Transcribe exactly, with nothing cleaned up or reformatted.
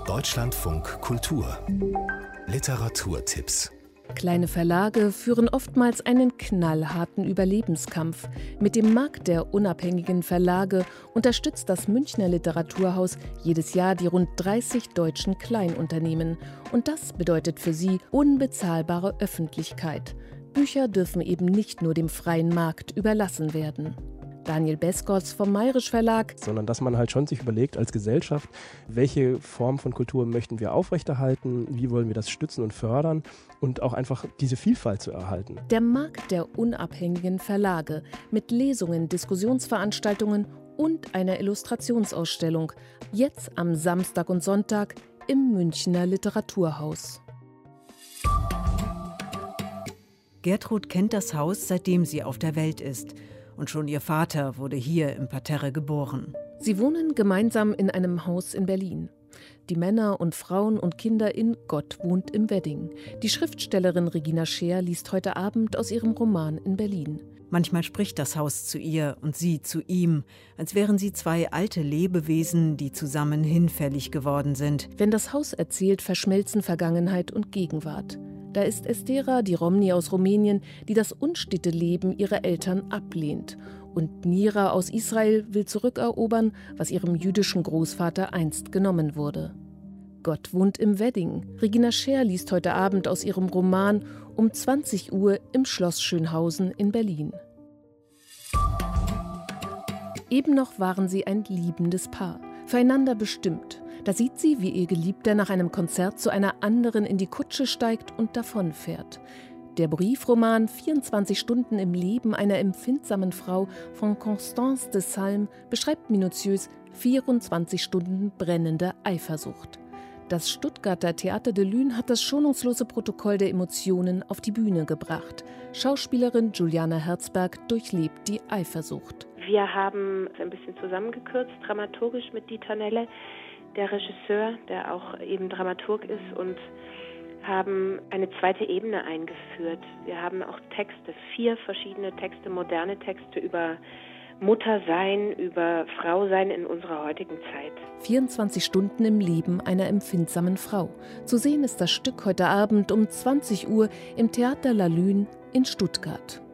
Deutschlandfunk Kultur Literaturtipps. Kleine Verlage führen oftmals einen knallharten Überlebenskampf. Mit dem Markt der unabhängigen Verlage unterstützt das Münchner Literaturhaus jedes Jahr die rund dreißig deutschen Kleinunternehmen. Und das bedeutet für sie unbezahlbare Öffentlichkeit. Bücher dürfen eben nicht nur dem freien Markt überlassen werden. Daniel Beskos vom Mayrisch Verlag. Sondern dass man halt schon sich überlegt als Gesellschaft, welche Form von Kultur möchten wir aufrechterhalten, wie wollen wir das stützen und fördern und auch einfach diese Vielfalt zu erhalten. Der Markt der unabhängigen Verlage mit Lesungen, Diskussionsveranstaltungen und einer Illustrationsausstellung. Jetzt am Samstag und Sonntag im Münchner Literaturhaus. Gertrud kennt das Haus, seitdem sie auf der Welt ist. Und schon ihr Vater wurde hier im Parterre geboren. Sie wohnen gemeinsam in einem Haus in Berlin. Die Männer und Frauen und Kinder in Gott wohnt im Wedding. Die Schriftstellerin Regina Scheer liest heute Abend aus ihrem Roman in Berlin. Manchmal spricht das Haus zu ihr und sie zu ihm, als wären sie zwei alte Lebewesen, die zusammen hinfällig geworden sind. Wenn das Haus erzählt, verschmelzen Vergangenheit und Gegenwart. Da ist Estera, die Romni aus Rumänien, die das unstete Leben ihrer Eltern ablehnt. Und Nira aus Israel will zurückerobern, was ihrem jüdischen Großvater einst genommen wurde. Gott wohnt im Wedding. Regina Scheer liest heute Abend aus ihrem Roman um zwanzig Uhr im Schloss Schönhausen in Berlin. Eben noch waren sie ein liebendes Paar, füreinander bestimmt. Da sieht sie, wie ihr Geliebter nach einem Konzert zu einer anderen in die Kutsche steigt und davonfährt. Der Briefroman vierundzwanzig Stunden im Leben einer empfindsamen Frau von Constance de Salm beschreibt minutiös vierundzwanzig Stunden brennende Eifersucht. Das Stuttgarter Theater de Lune hat das schonungslose Protokoll der Emotionen auf die Bühne gebracht. Schauspielerin Juliana Herzberg durchlebt die Eifersucht. Wir haben ein bisschen zusammengekürzt, dramaturgisch mit Dieter Nelle, der Regisseur, der auch eben Dramaturg ist, und haben eine zweite Ebene eingeführt. Wir haben auch Texte, vier verschiedene Texte, moderne Texte über Muttersein, über Frausein in unserer heutigen Zeit. vierundzwanzig Stunden im Leben einer empfindsamen Frau. Zu sehen ist das Stück heute Abend um zwanzig Uhr im Theater La Lune in Stuttgart.